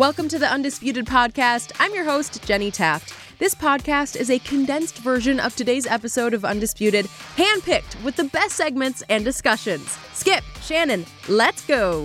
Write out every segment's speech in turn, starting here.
Welcome to the Undisputed Podcast. I'm your host, Jenny Taft. This podcast is a condensed version of today's episode of Undisputed, handpicked with the best segments and discussions. Skip, Shannon, let's go.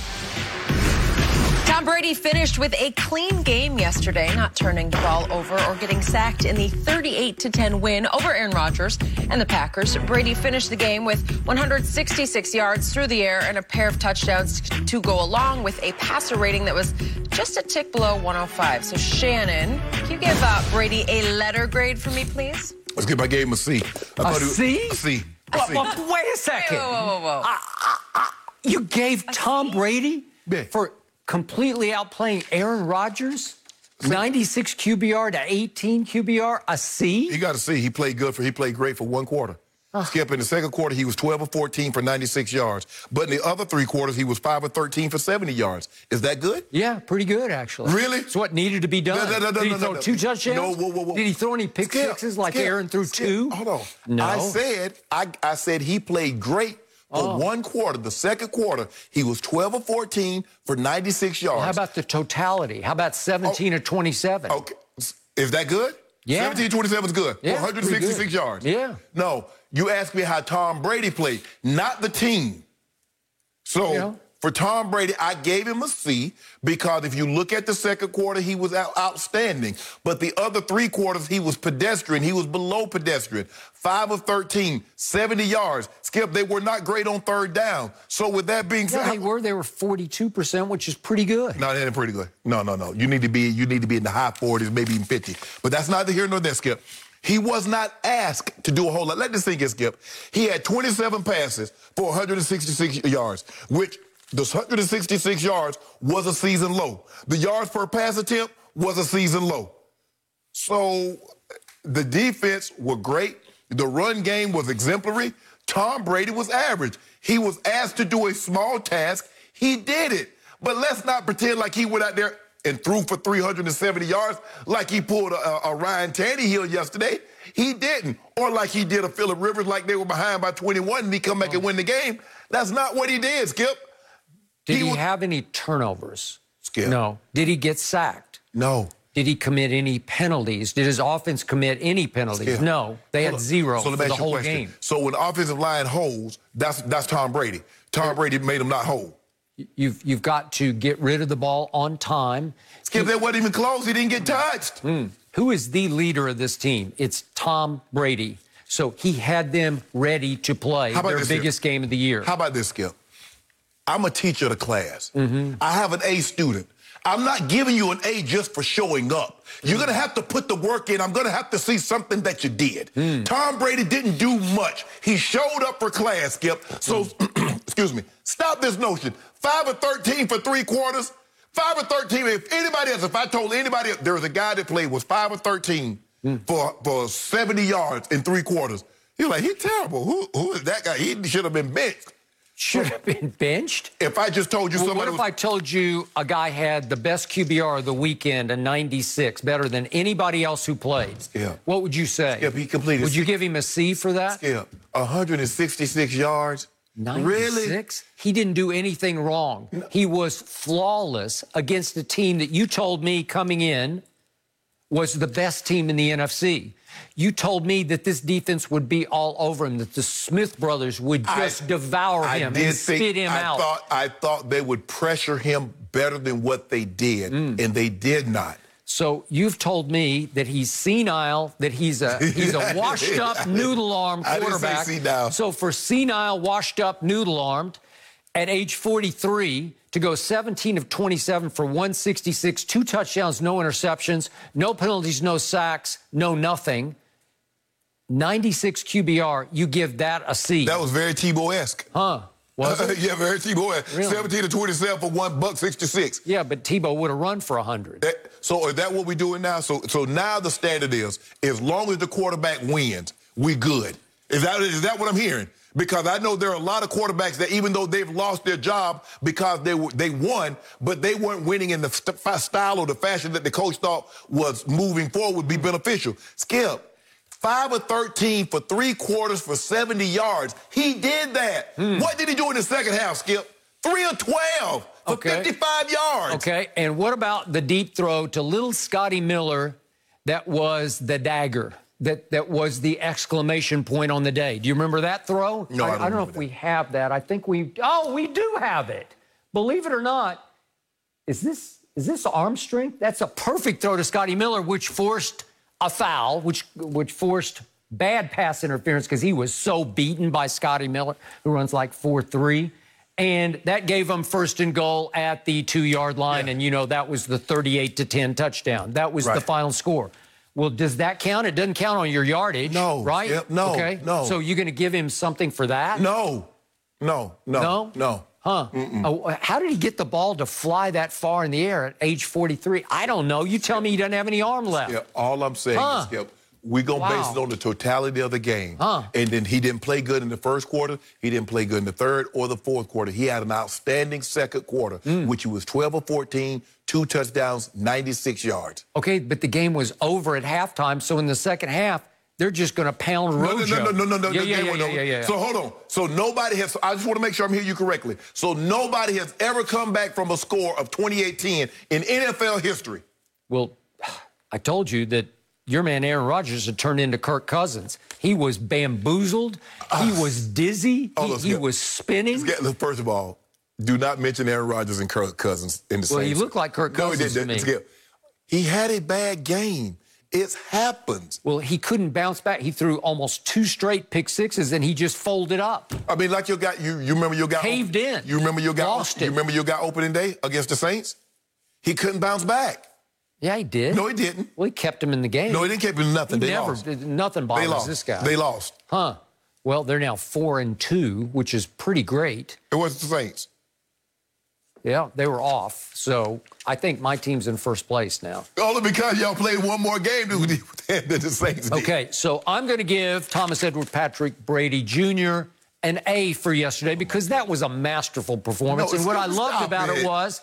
Tom Brady finished with a clean game yesterday, not turning the ball over or getting sacked in the 38-10 win over Aaron Rodgers and the Packers. Brady finished the game with 166 yards through the air and a pair of touchdowns to go along with a passer rating that was just a tick below 105. So, Shannon, can you give Brady a letter grade for me, please? Let's give my game a C. A C? A C. Well, wait a second. Whoa. You gave Tom Brady Yeah. for completely outplaying Aaron Rodgers? 96 QBR to 18 QBR, a C? He got a C. He played great for one quarter. Skip, in the second quarter, he was 12 of 14 for 96 yards. But in the other three quarters, he was 5 of 13 for 70 yards. Is that good? Yeah, pretty good, actually. Really? It's what needed to be done. No, Did he throw two touchdowns? No, whoa. Did he throw any pick sixes like Aaron threw two? Hold on. No. I said he played great for one quarter. The second quarter, he was 12 of 14 for 96 yards. Well, how about the totality? How about 17 of 27? Okay. Is that good? Yeah. 17-27 is good. Yeah, 166 yards. Yeah. No, you asked me how Tom Brady played, not the team. So for Tom Brady, I gave him a C because if you look at the second quarter, he was outstanding. But the other three quarters, he was pedestrian. He was below pedestrian. 5 of 13, 70 yards. Skip, they were not great on third down. So with that being said, Yeah, they were 42%, which is pretty good. No, that ain't pretty good. No. You need to be in the high 40s, maybe even 50. But that's neither here nor there, Skip. He was not asked to do a whole lot. Let this thing get, Skip. He had 27 passes for 166 yards, which those 166 yards was a season low. The yards per pass attempt was a season low. So the defense were great. The run game was exemplary. Tom Brady was average. He was asked to do a small task. He did it. But let's not pretend like he went out there and threw for 370 yards like he pulled a Ryan Tannehill yesterday. He didn't. Or like he did a Phillip Rivers like they were behind by 21 and he come back and win the game. That's not what he did, Skip. Did he have any turnovers? Skip. No. Did he get sacked? No. Did he commit any penalties? Did his offense commit any penalties? Skip. No. They had zero for the whole game. So when the offensive line holds, that's Tom Brady. Tom Brady made him not hold. You've got to get rid of the ball on time. Skip, that wasn't even close. He didn't get touched. Who is the leader of this team? It's Tom Brady. So he had them ready to play their biggest game of the year. How about this, Skip? I'm a teacher of the class. I have an A student. I'm not giving you an A just for showing up. You're going to have to put the work in. I'm going to have to see something that you did. Tom Brady didn't do much. He showed up for class, Skip. So, excuse me, stop this notion. 5 of 13 for three quarters. 5 of 13. If I told anybody else, there was a guy that was 5 of 13 for 70 yards in three quarters. He was like, he's terrible. Who is that guy? He should have been benched. Should have been benched? If I just told you somebody What if I told you a guy had the best QBR of the weekend, a 96, better than anybody else who played? Yeah. What would you say? Skip, he completed. Would you give him a C for that? Skip, 166 yards. 96? Really? He didn't do anything wrong. No. He was flawless against a team that you told me coming in was the best team in the NFC. You told me that this defense would be all over him, that the Smith brothers would just devour him and spit him out. I thought they would pressure him better than what they did, and they did not. So you've told me that he's senile, that he's a washed-up, noodle-armed quarterback. I didn't say senile. So for senile, washed-up, noodle-armed, at age 43, to go 17 of 27 for 166, 2 touchdowns, no interceptions, no penalties, no sacks, no nothing. 96 QBR, you give that a C. That was very Tebow-esque. Huh? Was it? Yeah, very Tebow-esque. Really? 17 of 27 for $1.66. Yeah, but Tebow would have run for 100. So is that what we're doing now? So now the standard is, as long as the quarterback wins, we good. Is that what I'm hearing? Because I know there are a lot of quarterbacks that even though they've lost their job because they won, but they weren't winning in the style or the fashion that the coach thought was moving forward would be beneficial. Skip, 5 of 13 for three quarters for 70 yards. He did that. What did he do in the second half, Skip? 3 of 12 for 55 yards. Okay, and what about the deep throw to little Scotty Miller that was the dagger, that was the exclamation point on the day? Do you remember that throw? No, I don't know if we have that. I think we do have it. Believe it or not, is this arm strength? That's a perfect throw to Scotty Miller, which forced a foul, which forced bad pass interference because he was so beaten by Scotty Miller, who runs like 4.3. And that gave them first and goal at the 2-yard line. Yeah. And, that was the 38-10 touchdown. That was the final score. Well, does that count? It doesn't count on your yardage. No. Right? Yep, no. Okay. No. So you're going to give him something for that? No. Huh? Oh, how did he get the ball to fly that far in the air at age 43? I don't know. You tell me he doesn't have any arm left. Yeah, all I'm saying is, Skip, we're going to base it on the totality of the game. And then he didn't play good in the first quarter. He didn't play good in the third or the fourth quarter. He had an outstanding second quarter, which he was 12 of 14, 2 touchdowns, 96 yards. Okay, but the game was over at halftime, so in the second half, they're just going to pound Rojo. No. Yeah. So hold on. So nobody has, I just want to make sure I'm hearing you correctly. So nobody has ever come back from a score of 28-10 in NFL history. Well, I told you that your man Aaron Rodgers had turned into Kirk Cousins. He was bamboozled. He was dizzy. He was spinning. First of all, do not mention Aaron Rodgers and Kirk Cousins in the same. Well, he looked like Kirk Cousins to me. He had a bad game. It happens. Well, he couldn't bounce back. He threw almost 2 straight pick sixes, and he just folded up. I mean, like you remember your guy caved in. You remember your guy lost it. You remember your guy opening day against the Saints? He couldn't bounce back. Yeah, he did. No, he didn't. Well, he kept him in the game. No, he didn't keep him in nothing. Nothing bothers this guy. They lost. Huh. Well, they're now 4-2, which is pretty great. It was the Saints. Yeah, they were off. So I think my team's in first place now. Only because y'all played one more game than the Saints did. Okay, so I'm going to give Thomas Edward Patrick Brady Jr. an A for yesterday because that was a masterful performance. And what I loved about it was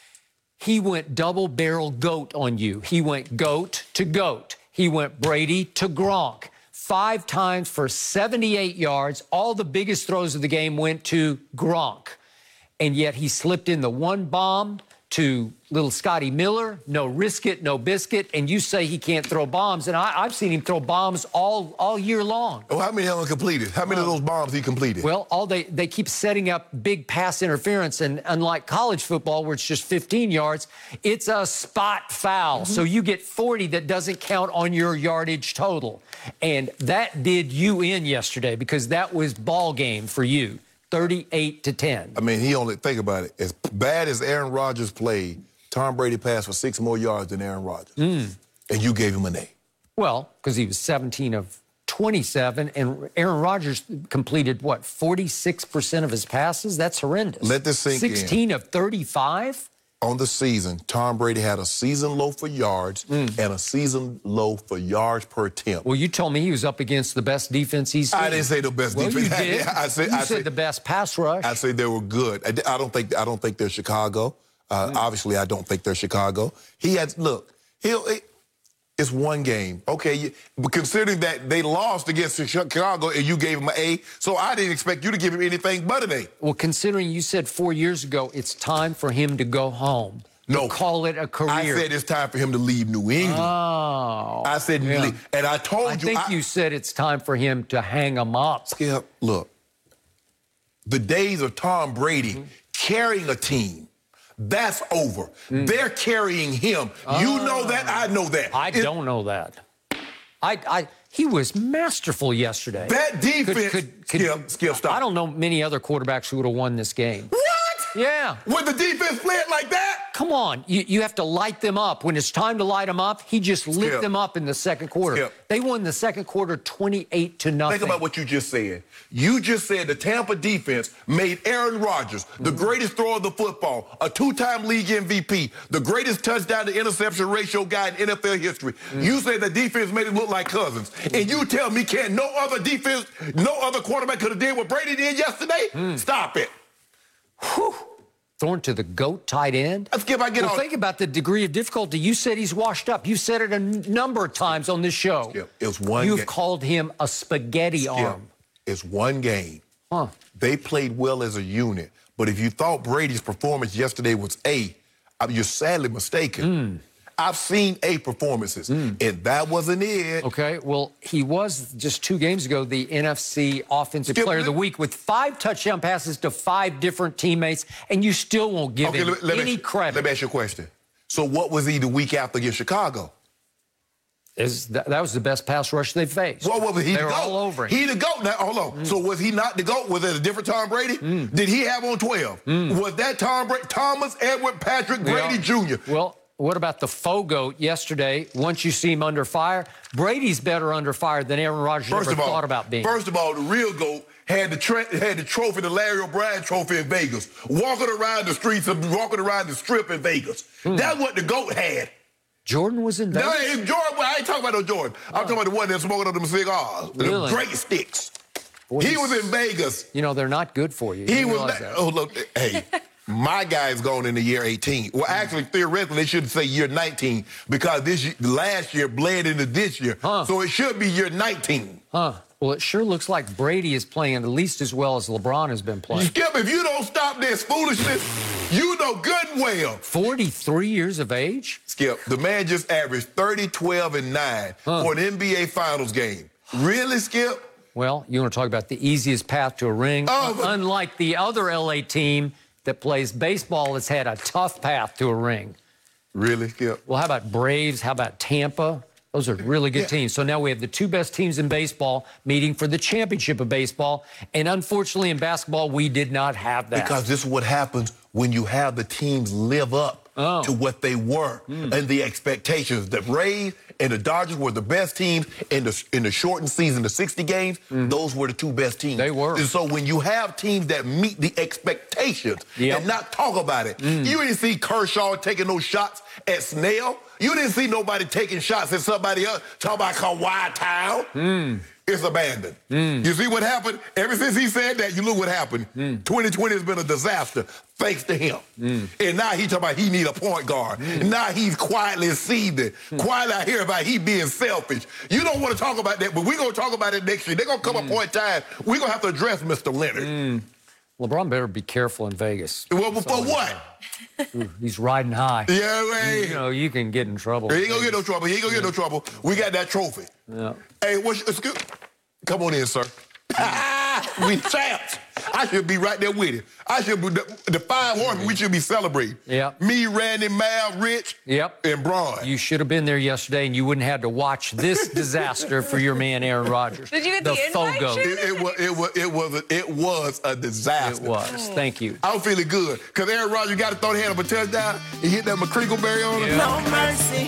he went double-barrel GOAT on you. He went GOAT to GOAT. He went Brady to Gronk. 5 times for 78 yards. All the biggest throws of the game went to Gronk. And yet he slipped in the one bomb to little Scotty Miller, no risk it, no biscuit, and you say he can't throw bombs, and I've seen him throw bombs all year long. Oh, how many of them completed? How many of those bombs he completed? Well, they keep setting up big pass interference, and unlike college football where it's just 15 yards, it's a spot foul. So you get 40 that doesn't count on your yardage total. And that did you in yesterday because that was ball game for you. 38-10. I mean, think about it. As bad as Aaron Rodgers played, Tom Brady passed for 6 more yards than Aaron Rodgers. And you gave him an A. Well, because he was 17 of 27, and Aaron Rodgers completed, 46% of his passes? That's horrendous. Let this sink in. 16 of 35? On the season, Tom Brady had a season low for yards and a season low for yards per attempt. Well, you told me he was up against the best defense he's seen. I didn't say the best defense. You did. I said the best pass rush. I said they were good. I don't think they're Chicago. Obviously, I don't think they're Chicago. It's one game. Okay, but considering that they lost against Chicago and you gave him an A, so I didn't expect you to give him anything but an A. Well, considering you said 4 years ago it's time for him to go home. No. Call it a career. I said it's time for him to leave New England. Oh. I said leave. And I told you. I think you said it's time for him to hang him up. Skip, look. The days of Tom Brady carrying a team, that's over. They're carrying him. You know that. I know that. I don't know that. He was masterful yesterday. That defense. Skip, stop. I don't know many other quarterbacks who would have won this game. What? Yeah. With the defense playing like that? Come on. You have to light them up. When it's time to light them up, he just lit them up in the second quarter. They won the second quarter 28-0. Think about what you just said. You just said the Tampa defense made Aaron Rodgers the greatest thrower of the football, a 2-time league MVP, the greatest touchdown to interception ratio guy in NFL history. You said the defense made it look like Cousins. And you tell me no other quarterback could have did what Brady did yesterday? Stop it. Whew. Thrown to the GOAT tight end? Think about the degree of difficulty. You said he's washed up. You said it a number of times on this show. It was one game. You've called him a spaghetti arm. It's one game. Huh. They played well as a unit. But if you thought Brady's performance yesterday was A, you're sadly mistaken. I've seen A performances, and that wasn't it. Okay, well, he was just 2 games ago the NFC Offensive Player of the Week with 5 touchdown passes to 5 different teammates, and you still won't give him any credit. Let me ask you a question. So what was he the week after against Chicago? That was the best pass rush they faced. What was he? They were all over him. He the GOAT. Now, hold on. So was he not the GOAT? Was it a different Tom Brady? Did he have on 12? Was that Tom Brady? Thomas Edward Patrick Brady Jr.? Well, what about the faux GOAT yesterday? Once you see him under fire, Brady's better under fire than Aaron Rodgers ever thought about being. First of all, the real GOAT had the trophy, the Larry O'Brien trophy in Vegas, walking around the streets, walking around the strip in Vegas. That's what the GOAT had. Jordan was in Vegas? No, it's Jordan. I ain't talking about no Jordan. I'm talking about the one that's smoking on them cigars, Really? the great sticks. Boy, he was in Vegas. You know, they're not good for you. He was. Oh, look, hey. My guy's going in the year 18. Well, actually, theoretically, they should say year 19 because last year bled into this year. So it should be year 19. Well, it sure looks like Brady is playing at least as well as LeBron has been playing. Skip, if you don't stop this foolishness, you know good and well. 43 years of age? Skip, the man just averaged 30, 12, and 9 for an NBA Finals game. Really, Skip? Well, you want to talk about the easiest path to a ring? Unlike the other L.A. team that plays baseball that's had a tough path to a ring. Really, Skip? Well, how about Braves? How about Tampa? Those are really good teams. So now we have the 2 best teams in baseball meeting for the championship of baseball. And unfortunately, in basketball, we did not have that. Because this is what happens when you have the teams live up to what they were and the expectations. The Rays and the Dodgers were the best teams in the shortened season, the 60 games. Those were the 2 best teams. They were. And so when you have teams that meet the expectations and not talk about it, you didn't see Kershaw taking those shots at Snell. You didn't see nobody taking shots at somebody else. Talk about Kawhi Town. It's abandoned. You see what happened? Ever since he said that, you look what happened. 2020 has been a disaster, thanks to him. And now he talking about he need a point guard. Now he's quietly seething. Quietly I hear about he being selfish. You don't want to talk about that, but we're going to talk about it next year. They're going to come a point in time, we're going to have to address Mr. Leonard. LeBron better be careful in Vegas. Well, for what? He's riding high. Yeah, man. You know, you can get in trouble. He ain't going to get no trouble. He ain't going to get no trouble. We got that trophy. Hey, come on in, sir. We champs. I should be right there with you. I should be the 5 horsemen. We should be celebrating. Me, Randy, Mal, Rich, and Braun. You should have been there yesterday, and you wouldn't have to watch this disaster for your man Aaron Rodgers. Did you get the invite? It was a disaster. It was. Thank you. I'm feeling good because Aaron Rodgers got to throw the hand up a touchdown. He hit that McCrinkleberry on him. No mercy.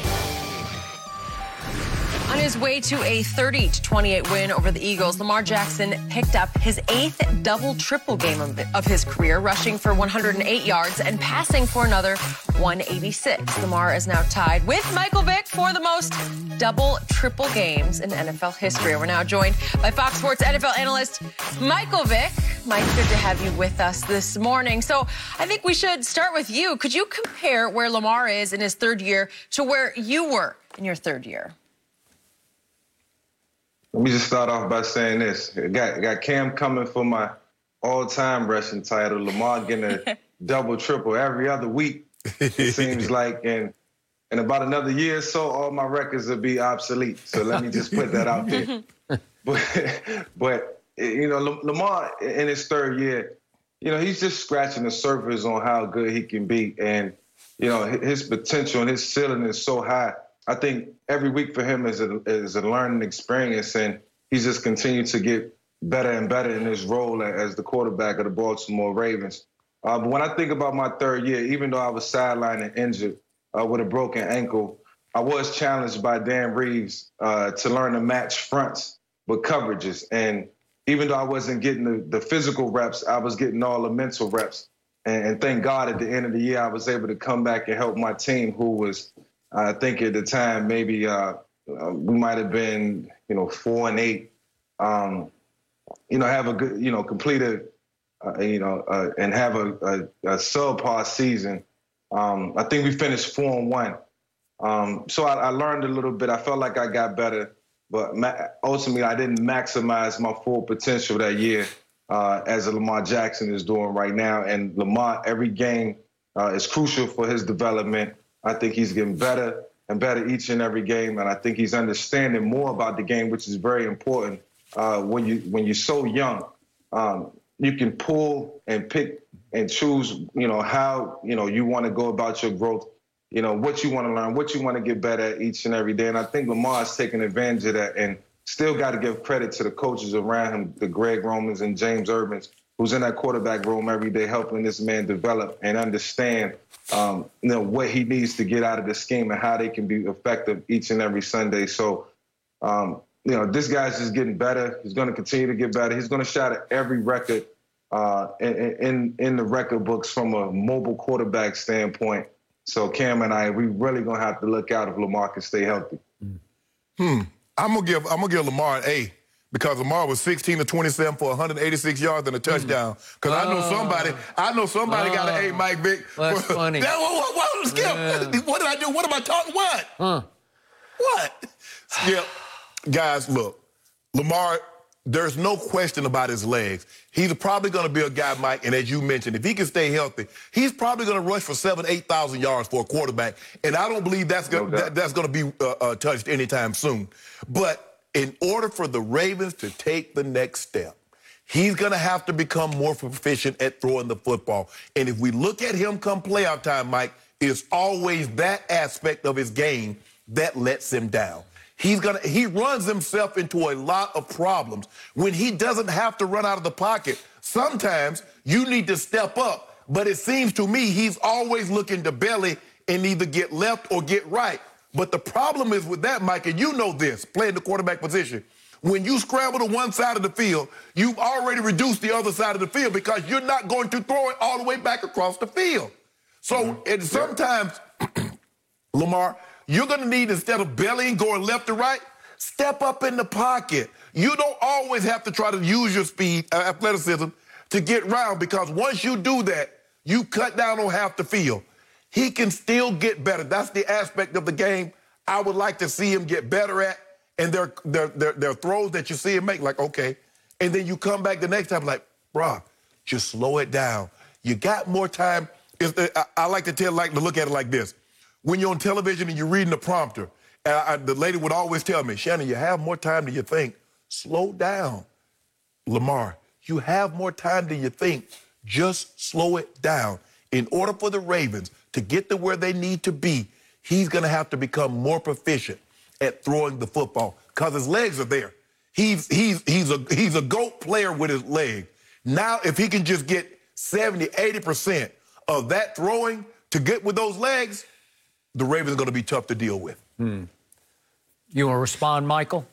On his way to a 30-28 win over the Eagles, Lamar Jackson picked up his 8th double-triple game of his career, rushing for 108 yards and passing for another 186. Lamar is now tied with Michael Vick for the most double-triple games in NFL history. We're now joined by Fox Sports NFL analyst Michael Vick. Mike, good to have you with us this morning. So I think we should start with you. Could you compare where Lamar is in his 3rd year to where you were in your 3rd year? Let me just start off by saying this. Got Cam coming for my all-time rushing title. Lamar getting a double-triple every other week, it seems like. And in about another year or so, all my records will be obsolete. So let me just put that out there. But you know, Lamar in his 3rd year, you know, he's just scratching the surface on how good he can be. And, you know, his potential and his ceiling is so high. I think every week for him is a learning experience, and he's just continued to get better and better in his role as the quarterback of the Baltimore Ravens. But when I think about my 3rd year, even though I was sidelined and injured with a broken ankle, I was challenged by Dan Reeves to learn to match fronts with coverages. And even though I wasn't getting the physical reps, I was getting all the mental reps. And thank God at the end of the year, I was able to come back and help my team, who was, I think at the time, maybe we might have been, 4-8. Have a good, completed, and have a subpar season. I think we finished 4-1. So I learned a little bit. I felt like I got better, but ultimately I didn't maximize my full potential that year. as Lamar Jackson is doing right now. And Lamar, every game is crucial for his development. I think he's getting better and better each and every game, and I think he's understanding more about the game, which is very important. When you're so young, you can pull and pick and choose, how, you want to go about your growth, what you want to learn, what you want to get better at each and every day. And I think Lamar is taking advantage of that, and still got to give credit to the coaches around him, the Greg Romans and James Urbans, who's in that quarterback room every day helping this man develop and understand, what he needs to get out of the scheme and how they can be effective each and every Sunday. So, this guy's just getting better. He's going to continue to get better. He's going to shatter every record in the record books from a mobile quarterback standpoint. So Cam and I, we really going to have to look out if Lamar can stay healthy. I'm gonna give Lamar an A, because Lamar was 16 to 27 for 186 yards and a touchdown. Because I know somebody got an A, Mike Vick. That's funny. Skip. Yeah. What did I do? What am I talking? What? What? Skip. Guys, look, Lamar, there's no question about his legs. He's probably going to be a guy, Mike, and as you mentioned, if he can stay healthy, he's probably going to rush for 7,000, 8,000 yards for a quarterback, and I don't believe that's going to be touched anytime soon. But in order for the Ravens to take the next step, he's going to have to become more proficient at throwing the football. And if we look at him come playoff time, Mike, it's always that aspect of his game that lets him down. He runs himself into a lot of problems when he doesn't have to run out of the pocket. Sometimes you need to step up, but it seems to me he's always looking to belly and either get left or get right. But the problem is with that, Mike, and you know this, playing the quarterback position, when you scramble to one side of the field, you've already reduced the other side of the field because you're not going to throw it all the way back across the field. So and sometimes, Lamar, you're going to need, instead of bellying, going left to right, step up in the pocket. You don't always have to try to use your speed, athleticism, to get around, because once you do that, you cut down on half the field. He can still get better. That's the aspect of the game I would like to see him get better at. And there are throws that you see him make, like, okay. And then you come back the next time, like, bro, just slow it down. You got more time. I like to look at it like this. When you're on television and you're reading the prompter, the lady would always tell me, Shannon, you have more time than you think. Slow down. Lamar, you have more time than you think. Just slow it down. In order for the Ravens to get to where they need to be, he's going to have to become more proficient at throwing the football because his legs are there. He's a GOAT player with his leg. Now, if he can just get 70, 80% of that throwing to get with those legs, the Ravens are going to be tough to deal with. You want to respond, Michael?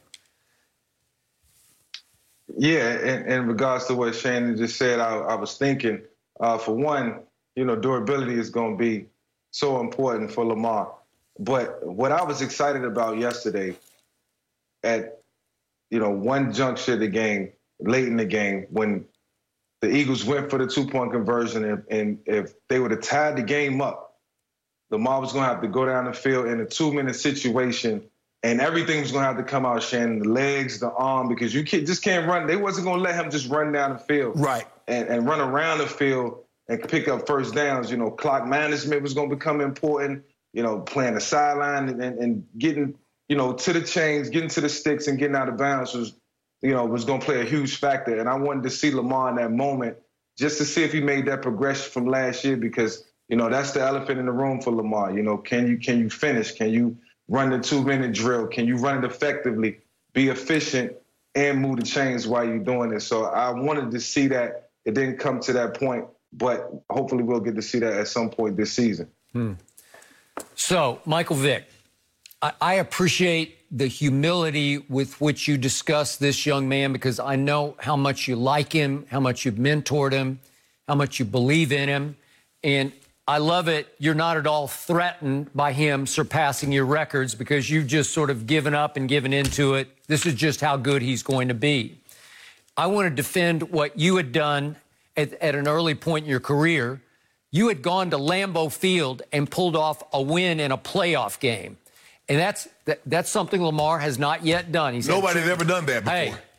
Yeah, in regards to what Shannon just said, I was thinking, for one, durability is going to be so important for Lamar. But what I was excited about yesterday at, one juncture of the game, late in the game, when the Eagles went for the 2-point conversion, and if they would have tied the game up, Lamar was going to have to go down the field in a 2-minute situation, and everything was going to have to come out, Shannon, the legs, the arm, because you just can't run. They wasn't going to let him just run down the field. Right. And run around the field and pick up first downs. Clock management was going to become important, playing the sideline and getting, to the chains, getting to the sticks and getting out of bounds was going to play a huge factor. And I wanted to see Lamar in that moment just to see if he made that progression from last year, because that's the elephant in the room for Lamar. Can you finish? Can you run the 2-minute drill? Can you run it effectively, be efficient, and move the chains while you're doing it? So I wanted to see that. It didn't come to that point, but hopefully we'll get to see that at some point this season. So, Michael Vick, I appreciate the humility with which you discuss this young man, because I know how much you like him, how much you've mentored him, how much you believe in him. And I love it. You're not at all threatened by him surpassing your records, because you've just sort of given up and given into it. This is just how good he's going to be. I want to defend what you had done at an early point in your career. You had gone to Lambeau Field and pulled off a win in a playoff game. And that's something Lamar has not yet done. Nobody's ever done that before.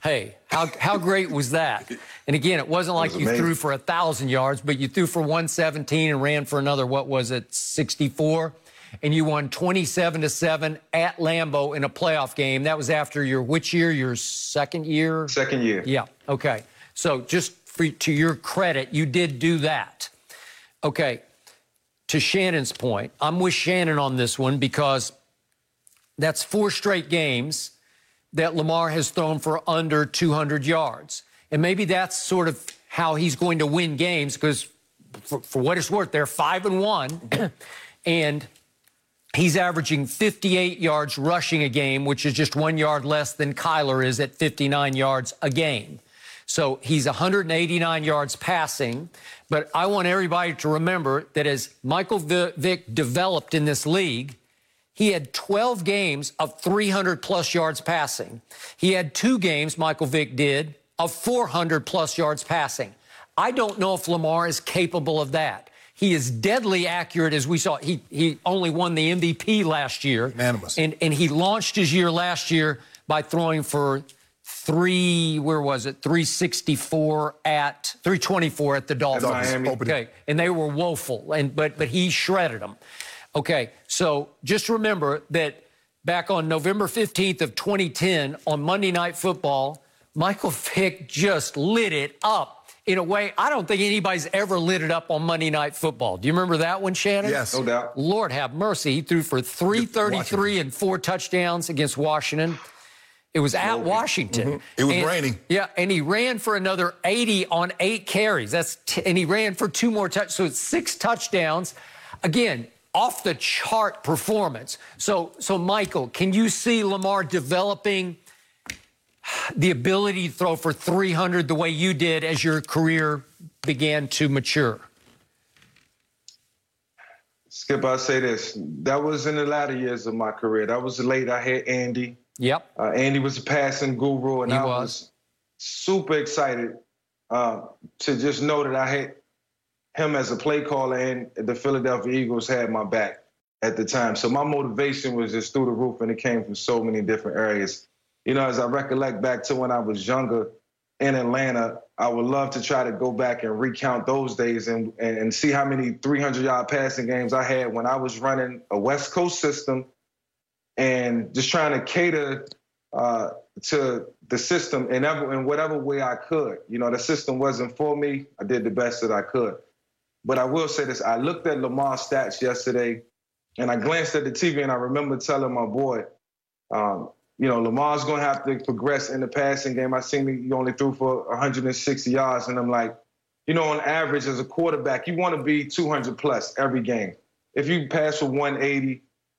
Hey, how great was that? And again, it wasn't like you threw for 1,000 yards, but you threw for 117 and ran for another, 64? And you won 27-7 at Lambeau in a playoff game. That was after which year? Your second year? Second year. Yeah, okay. So just to your credit, you did do that. Okay, to Shannon's point, I'm with Shannon on this one because that's 4 straight games that Lamar has thrown for under 200 yards. And maybe that's sort of how he's going to win games because for what it's worth, they're 5-1. And he's averaging 58 yards rushing a game, which is just 1 yard less than Kyler is at 59 yards a game. So he's 189 yards passing. But I want everybody to remember that as Michael Vick developed in this league, he had 12 games of 300-plus yards passing. He had 2 games, Michael Vick did, of 400-plus yards passing. I don't know if Lamar is capable of that. He is deadly accurate, as we saw. He only won the MVP last year. Unanimous. And he launched his year last year by throwing for 324 at the Dolphins. Miami. Okay, and they were woeful, but he shredded them. Okay, so just remember that back on November 15th of 2010 on Monday Night Football, Michael Vick just lit it up in a way I don't think anybody's ever lit it up on Monday Night Football. Do you remember that one, Shannon? Yes. No doubt. Lord have mercy. He threw for 333 and 4 touchdowns against Washington. It was at Washington. It was raining. Yeah, and he ran for another 80 on 8 carries. And he ran for 2 more touchdowns. So it's 6 touchdowns. Again, off the chart performance. So Michael, can you see Lamar developing the ability to throw for 300 the way you did as your career began to mature? Skip, I'll say this. That was in the latter years of my career. That was late. I had Andy. Yep. Andy was a passing guru, and He I was was super excited to just know that I had him as a play caller, and the Philadelphia Eagles had my back at the time. So my motivation was just through the roof, and it came from so many different areas. You know, as I recollect back to when I was younger in Atlanta, I would love to try to go back and recount those days and see how many 300-yard passing games I had when I was running a West Coast system and just trying to cater to the system in whatever way I could. You know, the system wasn't for me. I did the best that I could. But I will say this. I looked at Lamar's stats yesterday, and I glanced at the TV, and I remember telling my boy, you know, Lamar's going to have to progress in the passing game. I seen he only threw for 160 yards, and I'm like, you know, on average as a quarterback, you want to be 200-plus every game. If you pass for 180,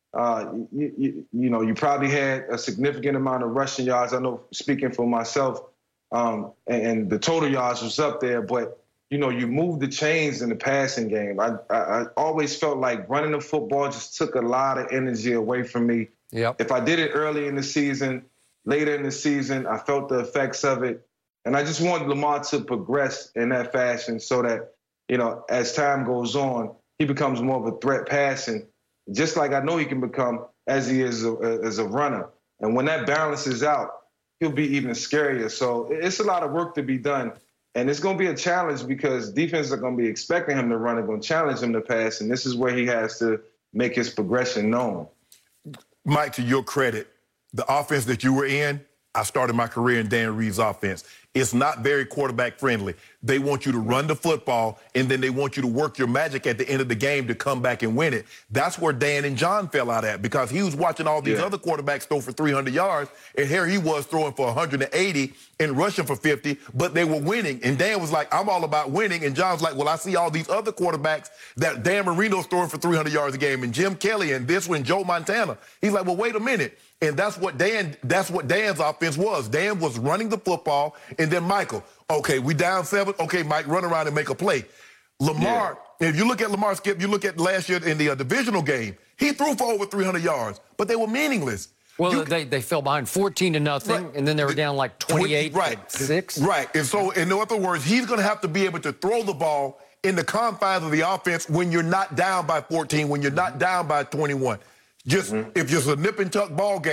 you know, you probably had a significant amount of rushing yards. I know, speaking for myself, and the total yards was up there, but you know, you move the chains in the passing game. I always felt like running the football just took a lot of energy away from me. Yep. If I did it early in the season, later in the season, I felt the effects of it. And I just wanted Lamar to progress in that fashion so that, you know, as time goes on, he becomes more of a threat passing, just like I know he can become as he is as a runner. And when that balances out, he'll be even scarier. So it's a lot of work to be done. And it's going to be a challenge because defenses are going to be expecting him to run and going to challenge him to pass. And this is where he has to make his progression known. Mike, to your credit, the offense that you were in, I started my career in Dan Reeves' offense. It's not very quarterback friendly. They want you to run the football, and then they want you to work your magic at the end of the game to come back and win it. That's where Dan and John fell out at because he was watching all these other quarterbacks throw for 300 yards, and here he was throwing for 180 and rushing for 50, but they were winning. And Dan was like, I'm all about winning. And John's like, well, I see all these other quarterbacks that Dan Marino's throwing for 300 yards a game, and Jim Kelly, and this one, Joe Montana. He's like, well, wait a minute. And that's what Dan's offense was. Dan was running the football, and then Michael, okay, we down 7. Okay, Mike, run around and make a play. Lamar, if you look at Lamar, Skip, you look at last year in the divisional game, he threw for over 300 yards, but they were meaningless. Well, they fell behind 14-0, right, and then they were down like 28-6. Right, and so in other words, he's going to have to be able to throw the ball in the confines of the offense when you're not down by 14, when you're not down by 21. Just if it's a nip and tuck ball game,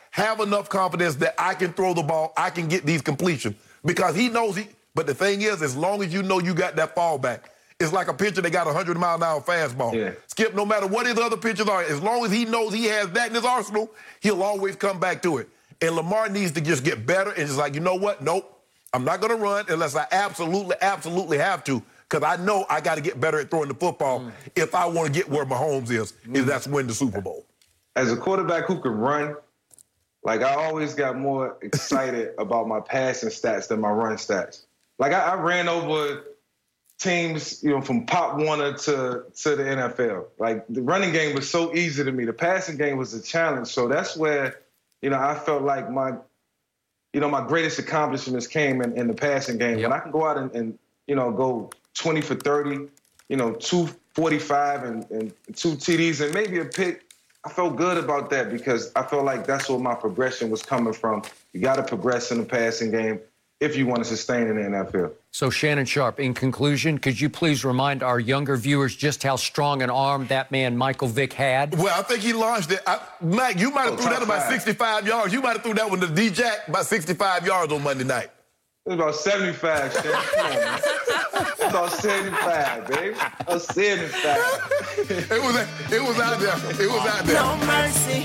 have enough confidence that I can throw the ball, I can get these completions. Because he knows but the thing is, as long as you know you got that fallback, it's like a pitcher that got a 100-mile-an-hour fastball. Yeah. Skip, no matter what his other pitchers are, as long as he knows he has that in his arsenal, he'll always come back to it. And Lamar needs to just get better and just like, you know what? Nope, I'm not going to run unless I absolutely have to, because I know I got to get better at throwing the football if I want to get where Mahomes is, if that's win the Super Bowl. As a quarterback who can run, like I always got more excited about my passing stats than my run stats. Like I ran over teams, from Pop Warner to the NFL. Like the running game was so easy to me. The passing game was a challenge. So that's where, I felt like my greatest accomplishments came in the passing game. Yep. When I can go out and go 20 for 30, 245 and 2 TDs and maybe a pick, I felt good about that because I felt like that's where my progression was coming from. You got to progress in the passing game if you want to sustain in the NFL. So, Shannon Sharpe, in conclusion, could you please remind our younger viewers just how strong an arm that man Michael Vick had? Well, I think he launched it. Mac, you might have threw that about 65 yards. You might have threw that one to D-Jack about 65 yards on Monday night. It was about 75, Shannon. Come on, man. It was about 75, baby. About 75. It was out there. It was out there. No mercy.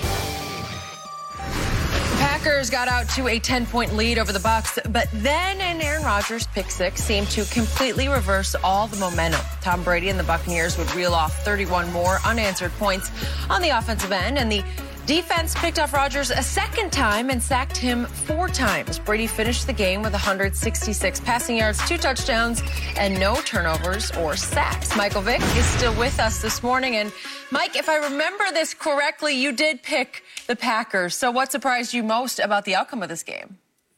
Packers got out to a 10-point lead over the Bucs, but then an Aaron Rodgers pick six seemed to completely reverse all the momentum. Tom Brady and the Buccaneers would reel off 31 more unanswered points on the offensive end, and the defense picked off Rodgers a second time and sacked him 4 times. Brady finished the game with 166 passing yards, 2 touchdowns, and no turnovers or sacks. Michael Vick is still with us this morning. And Mike, if I remember this correctly, you did pick the Packers. So what surprised you most about the outcome of this game?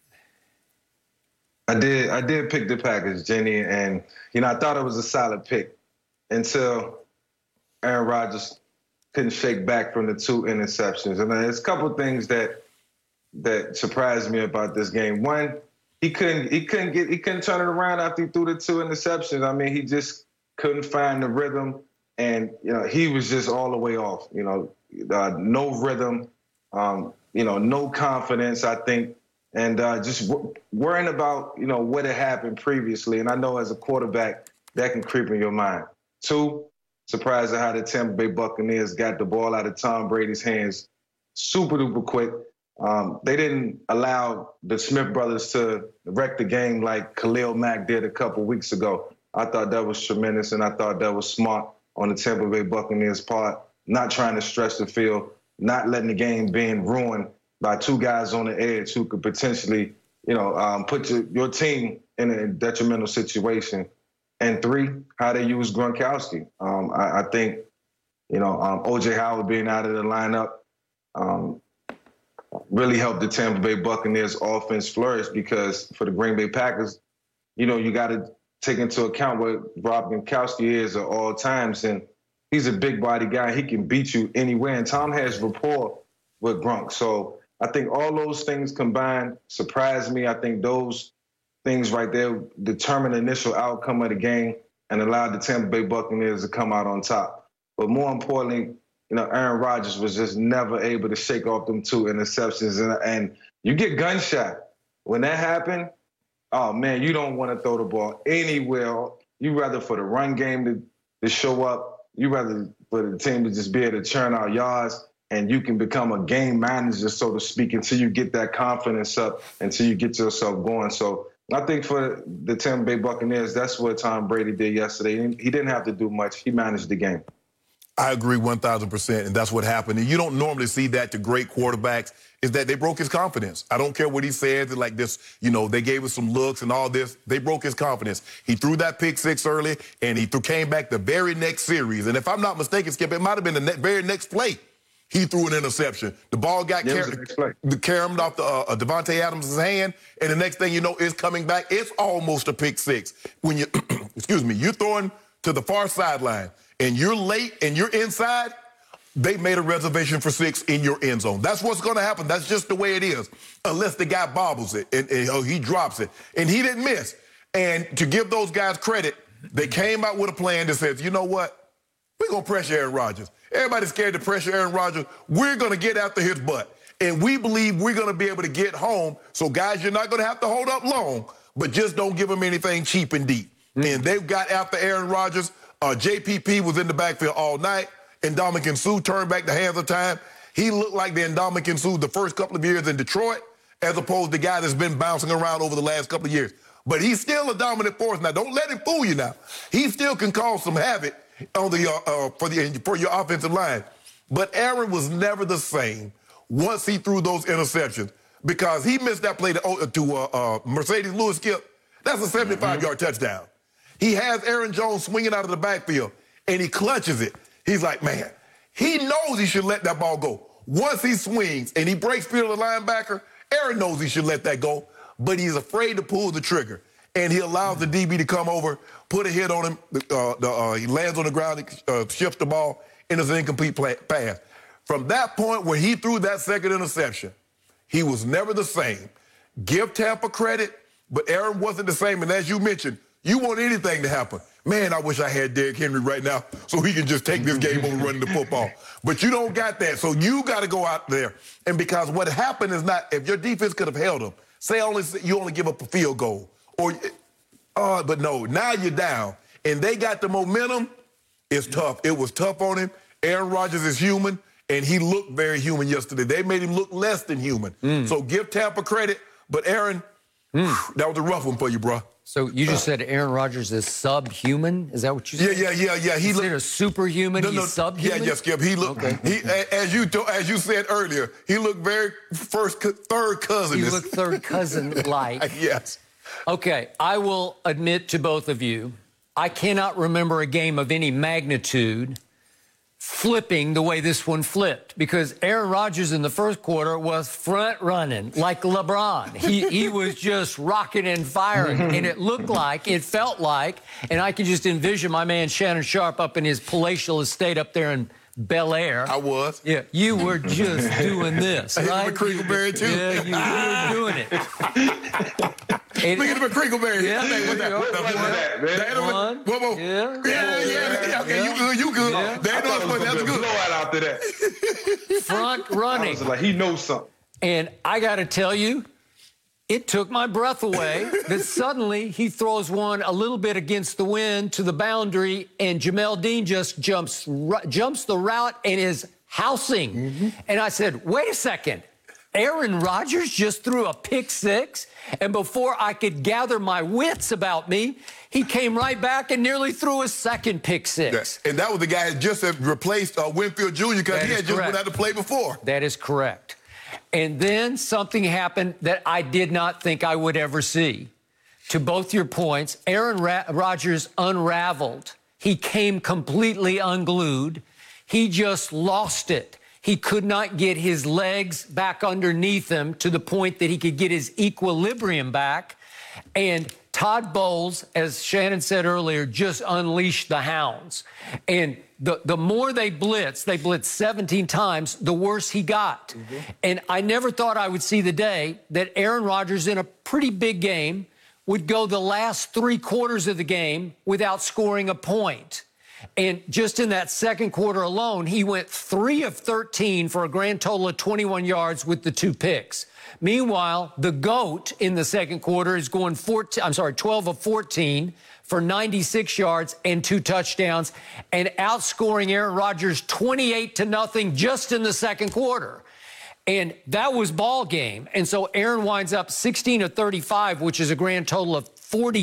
I did pick the Packers, Jenny, and I thought it was a solid pick until Aaron Rodgers couldn't shake back from the 2 interceptions. And there's a couple of things that surprised me about this game. One, he couldn't turn it around after he threw the 2 interceptions. I mean, he just couldn't find the rhythm, and he was just all the way off. No rhythm, no confidence, I think, and just worrying about what had happened previously. And I know as a quarterback that can creep in your mind. 2, surprised at how the Tampa Bay Buccaneers got the ball out of Tom Brady's hands super duper quick. They didn't allow the Smith brothers to wreck the game like Khalil Mack did a couple weeks ago. I thought that was tremendous, and I thought that was smart on the Tampa Bay Buccaneers' part, not trying to stretch the field, not letting the game being ruined by 2 guys on the edge who could potentially, put your team in a detrimental situation. And 3, how they use Gronkowski. I think, O.J. Howard being out of the lineup really helped the Tampa Bay Buccaneers offense flourish because for the Green Bay Packers, you got to take into account what Rob Gronkowski is at all times. And he's a big body guy. He can beat you anywhere. And Tom has rapport with Gronk. So I think all those things combined surprised me. I think those things right there determine the initial outcome of the game and allowed the Tampa Bay Buccaneers to come out on top. But more importantly, Aaron Rodgers was just never able to shake off them 2 interceptions. And you get gunshot. When that happened, oh, man, you don't want to throw the ball anywhere. You rather for the run game to show up. You rather for the team to just be able to churn out yards, and you can become a game manager, so to speak, until you get that confidence up, until you get yourself going. So I think for the Tampa Bay Buccaneers, that's what Tom Brady did yesterday. He didn't have to do much. He managed the game. I agree 1,000%, and that's what happened. And you don't normally see that to great quarterbacks, is that they broke his confidence. I don't care what he says, like this, they gave us some looks and all this. They broke his confidence. He threw that pick six early, and he came back the very next series. And if I'm not mistaken, Skip, it might have been the very next play. He threw an interception. The ball got caromed off the Devontae Adams' hand, and the next thing you know, it's coming back. It's almost a pick six. When you, you're throwing to the far sideline, and you're late and you're inside, they made a reservation for 6 in your end zone. That's what's going to happen. That's just the way it is, unless the guy bobbles it and he drops it. And he didn't miss. And to give those guys credit, they came out with a plan that says, you know what? We're going to pressure Aaron Rodgers. Everybody's scared to pressure Aaron Rodgers. We're going to get after his butt. And we believe we're going to be able to get home. So, guys, you're not going to have to hold up long, but just don't give them anything cheap and deep. And they've got after Aaron Rodgers. JPP was in the backfield all night. Ndamukong Suh turned back the hands of time. He looked like the Ndamukong Suh the first couple of years in Detroit, as opposed to the guy that's been bouncing around over the last couple of years. But he's still a dominant force. Now, don't let him fool you now. He still can cause some havoc on for your offensive line. But Aaron was never the same once he threw those interceptions, because he missed that play to Mercedes Lewis, Skip. That's a 75-yard touchdown. He has Aaron Jones swinging out of the backfield, and he clutches it. He's like, man, he knows he should let that ball go. Once he swings and he breaks through the linebacker, Aaron knows he should let that go, but he's afraid to pull the trigger. And he allows the DB to come over, put a hit on him. He lands on the ground, shifts the ball, and it's an incomplete pass. From that point where he threw that second interception, he was never the same. Give Tampa credit, but Aaron wasn't the same. And as you mentioned, you want anything to happen. Man, I wish I had Derrick Henry right now so he can just take this game over running the football. But you don't got that, so you got to go out there. And because what happened is not, if your defense could have held him, say you only give up a field goal, but no, now you're down. And they got the momentum. It's tough. It was tough on him. Aaron Rodgers is human, and he looked very human yesterday. They made him look less than human. So give Tampa credit, but Aaron, that was a rough one for you, bro. So you just said Aaron Rodgers is subhuman? Is that what you said? Yeah. He looked a superhuman. He's subhuman. Yeah, Skip. He looked. Okay. As you said earlier, he looked very third cousin. He looked third cousin-like. Yes. Okay, I will admit to both of you, I cannot remember a game of any magnitude flipping the way this one flipped, because Aaron Rodgers in the first quarter was front running like LeBron. He was just rocking and firing, and it felt like, and I can just envision my man Shannon Sharpe up in his palatial estate up there in Bel Air. I was. Yeah, you were just doing this, right? McCrinkleberry too. Yeah, you were doing it. Speaking of McCrinkleberry, yeah, one more. Yeah. Okay, you good. Yeah. That's good. Blowout after that. Front running. I was like, he knows something. And I got to tell you, it took my breath away that suddenly he throws one a little bit against the wind to the boundary, and Jamel Dean just jumps the route and is housing. And I said, wait a second. Aaron Rodgers just threw a pick six, and before I could gather my wits about me, he came right back and nearly threw a second pick six. Yeah. And that was the guy that just replaced Winfield Jr. because he had just went out to play before. That is correct. And then something happened that I did not think I would ever see. To both your points, Aaron Rodgers unraveled. He came completely unglued. He just lost it. He could not get his legs back underneath him to the point that he could get his equilibrium back. And Todd Bowles, as Shannon said earlier, just unleashed the hounds. And the more they blitzed 17 times, the worse he got. And I never thought I would see the day that Aaron Rodgers, in a pretty big game, would go the last 3 quarters of the game without scoring a point. And just in that second quarter alone, he went 3 of 13 for a grand total of 21 yards with the 2 picks. Meanwhile, the GOAT in the second quarter is going 12 of 14 for 96 yards and 2 touchdowns, and outscoring Aaron Rodgers 28-0 just in the second quarter. And that was ball game. And so Aaron winds up 16 of 35, which is a grand total of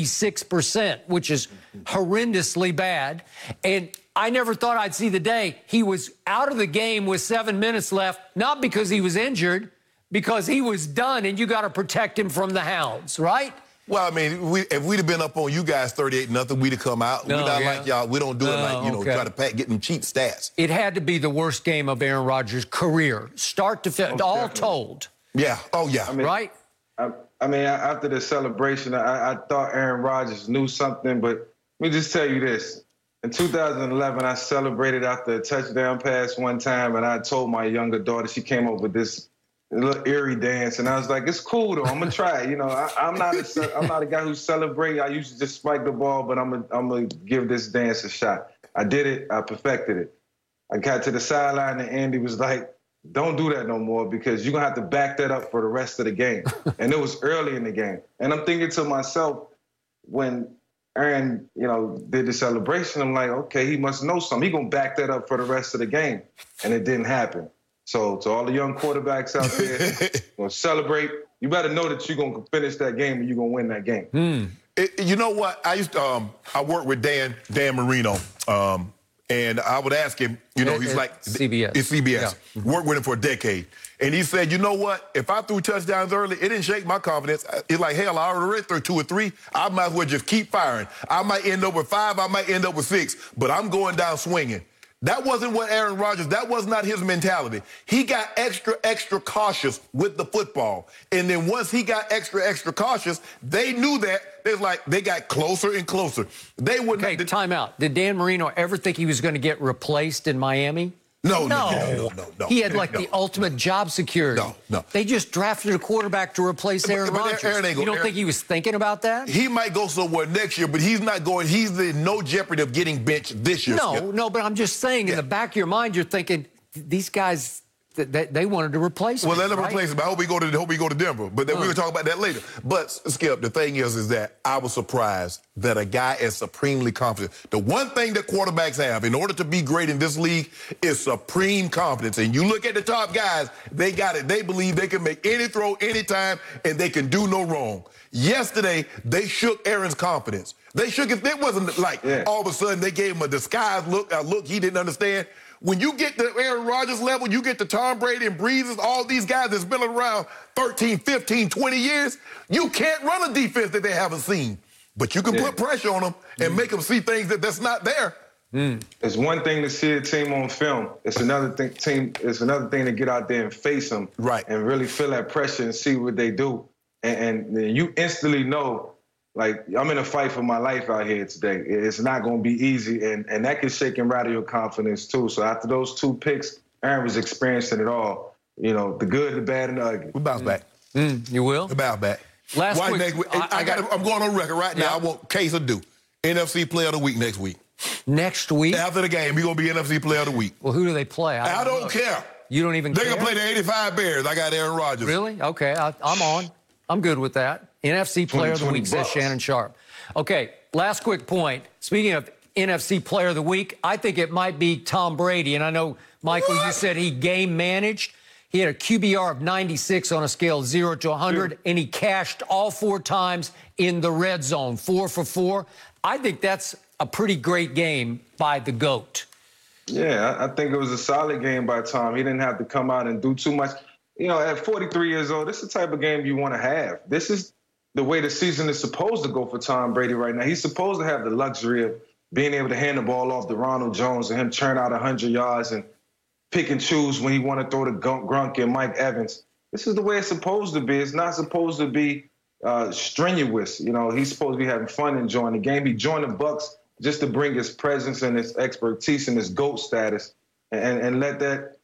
46%, which is horrendously bad. And I never thought I'd see the day he was out of the game with 7 minutes left, not because he was injured, because he was done, and you got to protect him from the hounds, right? Well, I mean, if we'd have been up on you guys 38-0, we'd have come out. We're not like y'all. We don't do it like, try to get them cheap stats. It had to be the worst game of Aaron Rodgers' career, start to finish, all told. Yeah. Oh, yeah. Right? I mean, after the celebration, I thought Aaron Rodgers knew something, but let me just tell you this. In 2011, I celebrated after a touchdown pass one time, and I told my younger daughter, she came up with this little eerie dance, and I was like, it's cool though. I'm gonna try it. You know, I'm not a guy who celebrates. I usually just spike the ball, but I'm gonna give this dance a shot. I did it. I perfected it. I got to the sideline, and Andy was like, don't do that no more because you're going to have to back that up for the rest of the game. And it was early in the game. And I'm thinking to myself, when Aaron, did the celebration, I'm like, okay, he must know something. He going to back that up for the rest of the game. And it didn't happen. So to all the young quarterbacks out there, going to celebrate, you better know that you're going to finish that game and you're going to win that game. You know what? I used to, I worked with Dan Marino, and I would ask him, he's like... CBS. It's CBS. Yeah. Worked with him for a decade. And he said, you know what? If I threw touchdowns early, it didn't shake my confidence. It's like, hell, I already threw 2 or 3. I might as well just keep firing. I might end up with 5. I might end up with 6. But I'm going down swinging. That wasn't what Aaron Rodgers, that was not his mentality. He got extra cautious with the football. And then once he got extra cautious, they knew that. It's like they got closer and closer. They wouldn't. Okay, time out. Did Dan Marino ever think he was going to get replaced in Miami? No. He had the ultimate job security. No. They just drafted a quarterback to replace Aaron Rodgers. You don't think he was thinking about that? He might go somewhere next year, but he's not going. He's in no jeopardy of getting benched this year. No, but I'm just saying, in the back of your mind, you're thinking, these guys, they wanted to replace him. Well, let them replace him. I hope he go to Denver. But then we're going to talk about that later. But, Skip, the thing is that I was surprised that a guy is supremely confident. The one thing that quarterbacks have in order to be great in this league is supreme confidence. And you look at the top guys, they got it. They believe they can make any throw anytime, and they can do no wrong. Yesterday, they shook Aaron's confidence. They shook it. It wasn't like all of a sudden they gave him a disguised look, a look he didn't understand. When you get to Aaron Rodgers level, you get to Tom Brady and Breezes, all these guys that's been around 13, 15, 20 years, you can't run a defense that they haven't seen. But you can put pressure on them and make them see things that's not there. It's one thing to see a team on film. It's another thing to get out there and face them, and really feel that pressure and see what they do. And you instantly know, like, I'm in a fight for my life out here today. It's not going to be easy, and that can shake and rattle your confidence, too. So after those 2 picks, Aaron was experiencing it all. The good, the bad, and the ugly. We bounce back. You will? We bounce back. Last week, I'm going on record right now. I want Case of Do. NFC Player of the Week next week. Next week? After the game, we're going to be NFC Player of the Week. Well, who do they play? I don't care. You don't even care? They're going to play the 85 Bears. I got Aaron Rodgers. Really? Okay, I'm on. I'm good with that. NFC Player of the Week, says Shannon Sharpe. Okay, last quick point. Speaking of NFC Player of the Week, I think it might be Tom Brady. And I know, Michael, you said he game managed. He had a QBR of 96 on a scale of 0 to 100, and he cashed all 4 times in the red zone, 4 for 4. I think that's a pretty great game by the GOAT. Yeah, I think it was a solid game by Tom. He didn't have to come out and do too much. At 43 years old, this is the type of game you want to have. This is the way the season is supposed to go for Tom Brady right now. He's supposed to have the luxury of being able to hand the ball off to Ronald Jones and him churn out 100 yards and pick and choose when he want to throw to Gronk and Mike Evans. This is the way it's supposed to be. It's not supposed to be strenuous. He's supposed to be having fun enjoying the game. He joined the Bucs just to bring his presence and his expertise and his GOAT status and let that,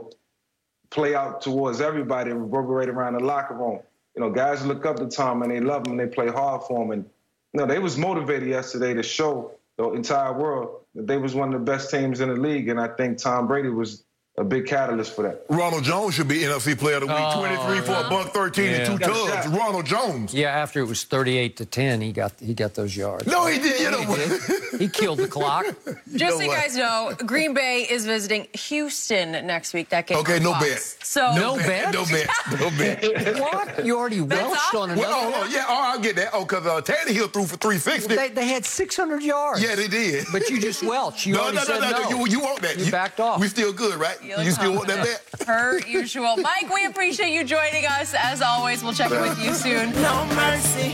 play out towards everybody and reverberate around the locker room. Guys look up to Tom and they love him and they play hard for him. And, they was motivated yesterday to show the entire world that they was one of the best teams in the league. And I think Tom Brady was a big catalyst for that. Ronald Jones should be NFC Player of the Week. 23 for a buck, 13 and 2 tugs. Ronald Jones. Yeah, after it was 38-10, he got those yards. No, he did. He killed the clock. Just so you guys know, Green Bay is visiting Houston next week. That game. Okay, no bet. So no bet. No bet. What? You already welched on another. I'll get that. Because Tannehill threw for 360. They had 600 yards. Yeah, they did. But you just welched. You No. You want that? You backed off. We still good, right? You still want that bet? Per usual. Mike, we appreciate you joining us. As always, we'll check in with you soon. No mercy.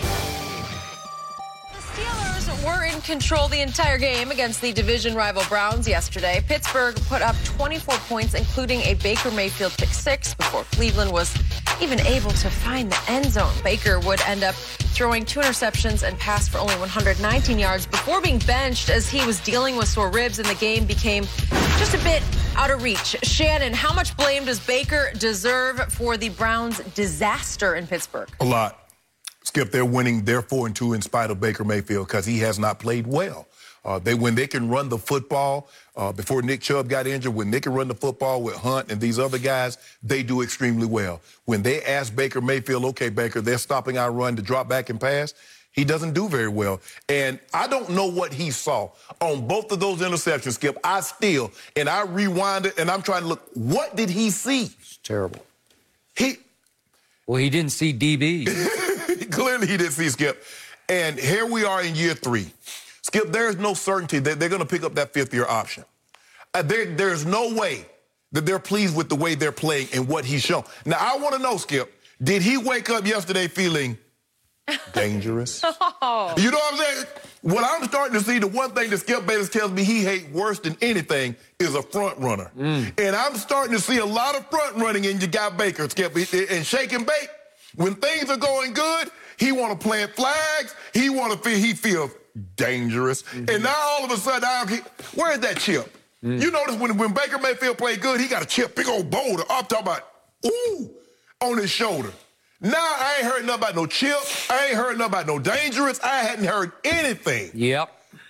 The Steelers were in control the entire game against the division rival Browns yesterday. Pittsburgh put up 24 points, including a Baker Mayfield pick 6, before Cleveland was even able to find the end zone. Baker would end up throwing 2 interceptions and passed for only 119 yards before being benched as he was dealing with sore ribs, and the game became just a bit out of reach. Shannon, how much blame does Baker deserve for the Browns' disaster in Pittsburgh? A lot. Skip, they're winning. They're 4-2 in spite of Baker Mayfield because he has not played well. When they can run the football, before Nick Chubb got injured, when they can run the football with Hunt and these other guys, they do extremely well. When they ask Baker Mayfield, okay, Baker, they're stopping our run to drop back and pass, he doesn't do very well. And I don't know what he saw on both of those interceptions, Skip. I rewind it, and I'm trying to look, what did he see? It's terrible. Well, he didn't see DB. Clearly he didn't see, Skip. And here we are in year 3. Skip, there's no certainty that they're going to pick up that 5th-year option. There's no way that they're pleased with the way they're playing and what he's shown. Now, I want to know, Skip, did he wake up yesterday feeling dangerous? Oh. You know what I'm saying? What I'm starting to see, the one thing that Skip Bayless tells me he hates worse than anything is a front runner. And I'm starting to see a lot of front running in your guy Baker, Skip. And shake and bake, when things are going good, he want to plant flags. He feels dangerous. And now all of a sudden, where's that chip? You notice when Baker Mayfield played good, he got a chip, big old boulder. I'm talking about, on his shoulder. Now I ain't heard nothing about no chip. I ain't heard nothing about no dangerous. I hadn't heard anything. Yep.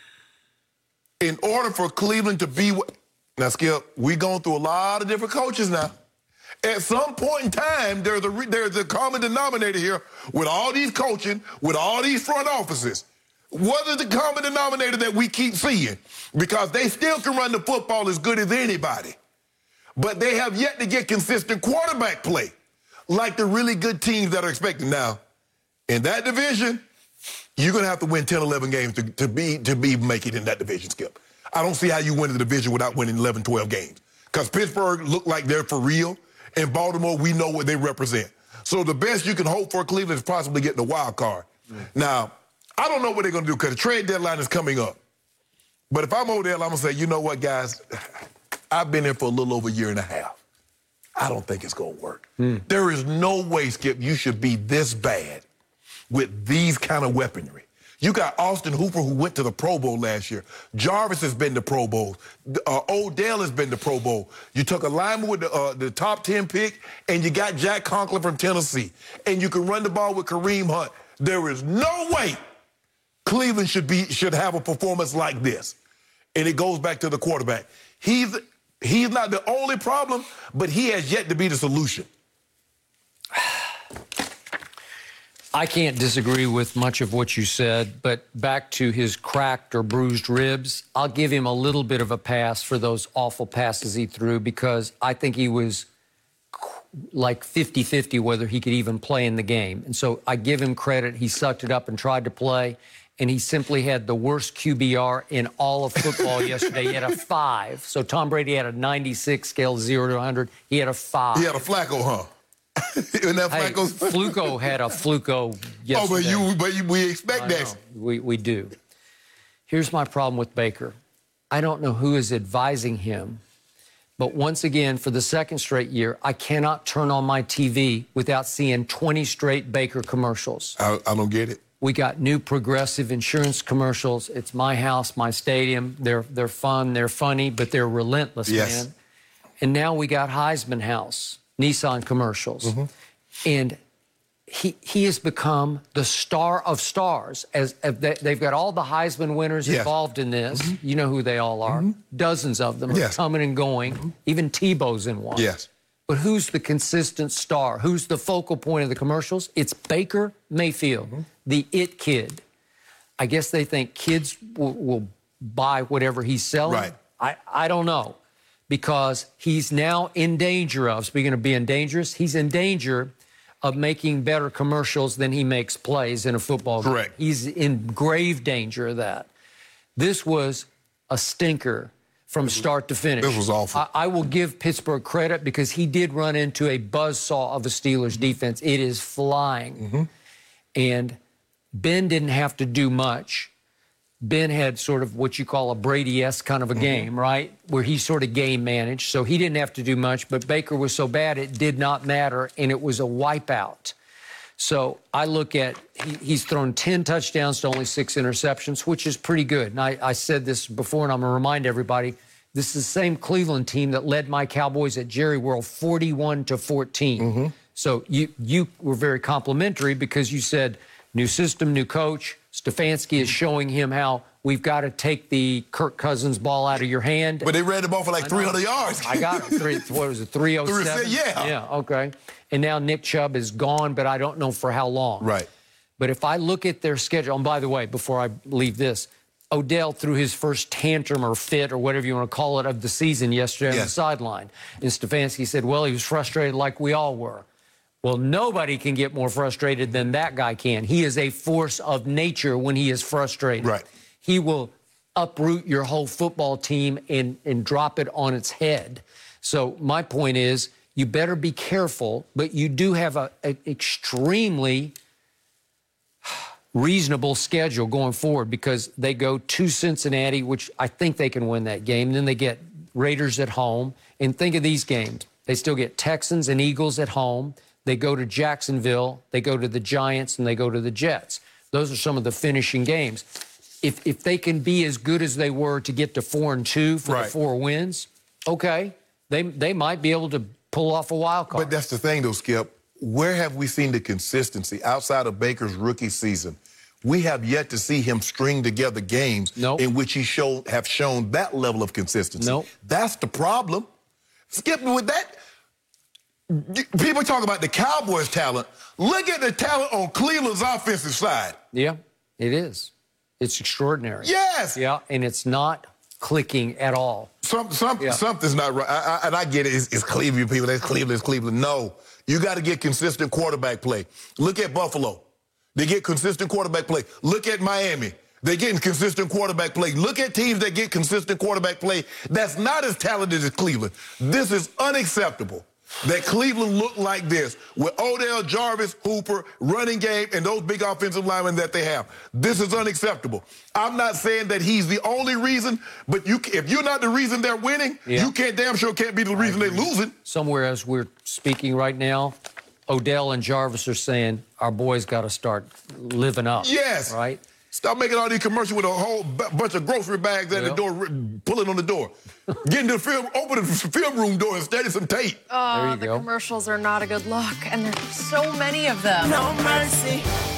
In order for Cleveland to be now, Skip, we going through a lot of different coaches now. At some point in time, there's a common denominator here with all these coaching, with all these front offices. What is the common denominator that we keep seeing? Because they still can run the football as good as anybody. But they have yet to get consistent quarterback play like the really good teams that are expected. Now, in that division, you're going to have to win 10, 11 games to make it in that division, Skip. I don't see how you win the division without winning 11, 12 games. Because Pittsburgh look like they're for real, and Baltimore, we know what they represent. So the best you can hope for Cleveland is possibly getting the wild card. Now, I don't know what they're going to do because the trade deadline is coming up. But if I'm Odell, I'm going to say, you know what, guys? I've been here for a little over a year and a half. I don't think it's going to work. There is no way, Skip, you should be this bad with these kind of weaponry. You got Austin Hooper, who went to the Pro Bowl last year. Jarvis has been to Pro Bowl. Odell has been to Pro Bowl. You took a lineman with the top 10 pick, and you got Jack Conklin from Tennessee. And you can run the ball with Kareem Hunt. There is no way Cleveland should have a performance like this. And it goes back to the quarterback. He's not the only problem, but he has yet to be the solution. I can't disagree with much of what you said, but back to his cracked or bruised ribs, I'll give him a little bit of a pass for those awful passes he threw because I think he was like 50-50 whether he could even play in the game. And so I give him credit. He sucked it up and tried to play, and he simply had the worst QBR in all of football yesterday. He had a 5. So Tom Brady had a 96 scale, 0 to 100. He had a 5. He had a Flacco, huh? Isn't that hey, Flacco's? Fluco had a Fluco yesterday. But we expect that. We do. Here's my problem with Baker. I don't know who is advising him, but once again, for the second straight year, I cannot turn on my TV without seeing 20 straight Baker commercials. I don't get it. We got new Progressive insurance commercials. It's my house, my stadium. They're fun, they're funny, but they're relentless, yes. man. And now we got Heisman House, Nissan commercials. And he has become the star of stars. As they've got all the Heisman winners involved in this. You know who they all are. Dozens of them are coming and going. Even Tebow's in one. Yes. But who's the consistent star? Who's the focal point of the commercials? It's Baker Mayfield, the it kid. I guess they think kids will buy whatever he's selling. Right. I don't know. Because he's now in danger of, speaking of being dangerous, he's in danger of making better commercials than he makes plays in a football game. Correct. He's in grave danger of that. This was a stinker from start to finish. This was awful. I will give Pittsburgh credit because he did run into a buzzsaw of the Steelers defense. It is flying. And Ben didn't have to do much. Ben had sort of what you call a Brady-esque kind of a game, right? Where he sort of game managed. So he didn't have to do much, but Baker was so bad it did not matter, and it was a wipeout. So I look at, he's thrown 10 touchdowns to only 6 interceptions, which is pretty good. And I said this before, and I'm going to remind everybody, this is the same Cleveland team that led my Cowboys at Jerry World 41-14. So you were very complimentary because you said, new system, new coach. Stefanski is showing him how We've got to take the Kirk Cousins ball out of your hand. But they ran the ball for like 300 yards. I got it. What was it, 307? Yeah. Yeah, okay. And now Nick Chubb is gone, but I don't know for how long. Right. But if I look at their schedule, and by the way, before I leave this, Odell threw his first tantrum or fit or whatever you want to call it of the season yesterday on the sideline. And Stefanski said, well, he was frustrated like we all were. Well, nobody can get more frustrated than that guy can. He is a force of nature when he is frustrated. Right. He will uproot your whole football team and drop it on its head. So my point is, you better be careful, but you do have an extremely reasonable schedule going forward because they go to Cincinnati, which I think they can win that game. Then they get Raiders at home. And think of these games. They still get Texans and Eagles at home. They go to Jacksonville. They go to the Giants, and they go to the Jets. Those are some of the finishing games. If they can be as good as they were to get to 4-2 for the 4 wins, okay, they might be able to pull off a wild card. But that's the thing, though, Skip. Where have we seen the consistency outside of Baker's rookie season? We have yet to see him string together games in which he have shown that level of consistency. That's the problem. Skip, with that, people talk about the Cowboys' talent. Look at the talent on Cleveland's offensive side. Yeah, it is. It's extraordinary. Yes. Yeah, and it's not clicking at all. Something's not right. And I get it. It's Cleveland, people. It's Cleveland. No. You got to get consistent quarterback play. Look at Buffalo. They get consistent quarterback play. Look at Miami. They're getting consistent quarterback play. Look at teams that get consistent quarterback play that's not as talented as Cleveland. This is unacceptable that Cleveland looked like this with Odell, Jarvis, Hooper, running game, and those big offensive linemen that they have. This is unacceptable. I'm not saying that he's the only reason, but if you're not the reason they're winning, you damn sure can't be the reason they're losing. Somewhere as we're speaking right now, Odell and Jarvis are saying, our boys got to start living up. Yes. Right? Stop making all these commercials with a whole bunch of grocery bags at the door, pulling on the door. Getting to the film, opening the film room door and steady some tape. Oh, the commercials are not a good look, and there's so many of them. No mercy.